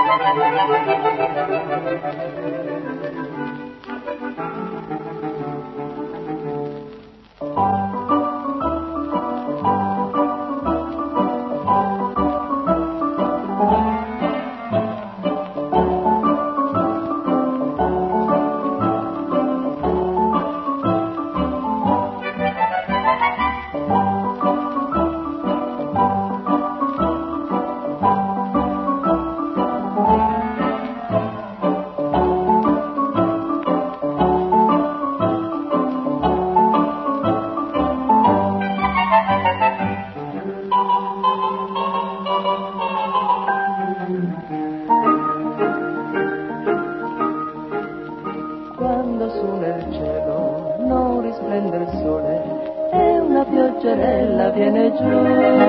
Quando su nel cielo non risplende il sole e una pioggerella viene giù,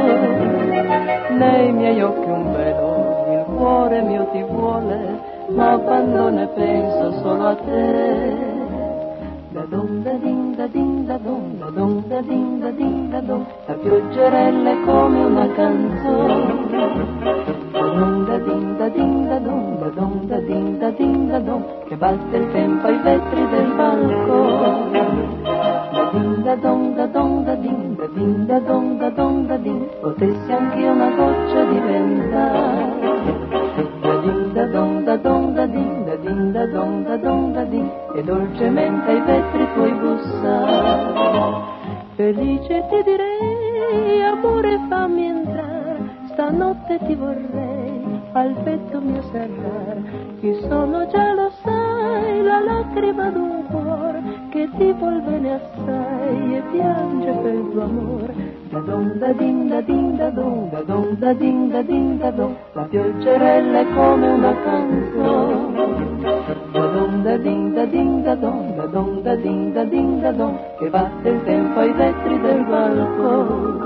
nei miei occhi un velo, il cuore mio ti vuole, ma abbandona e penso solo a te. Da dum da din da din da dum, da dum da din da din da dum, la pioggerella è come una canzone. Da dum da din da din da dum, da dum da din da din da dum, che batte il tempo ai vetri del balcone. Da din da dum da dum da din da din da dum da dum da din, potessi anch'io una goccia diventare. Da din da dum da dum da din da din da dum da dum da din, e dolcemente ai vetri puoi bussare. Felice ti direi, amore fammi entrare, stanotte ti vorrei al petto mio serrar. Chi sono già lo sai, la lacrima d'un cuore che ti vuol bene assai e piange per il tuo amore. Da dum da din da din da dum, da dum da din da din da dum, la pioggerella è come una canzone. Da dum da din da din da dum, da dum da din da din da dum, che batte il tempo ai vetri del balcone.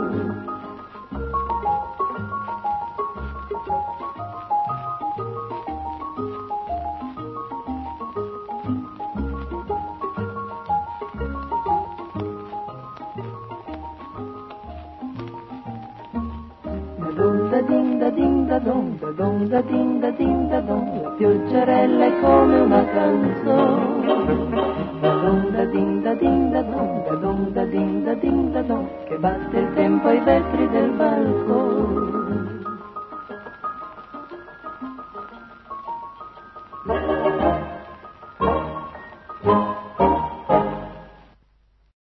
Da din da din da dum, da dum da din da din da dum, la pioggerella è come una canzone. Da dum da din da din da dum, da dum da din da din da dum, che batte il tempo ai vetri del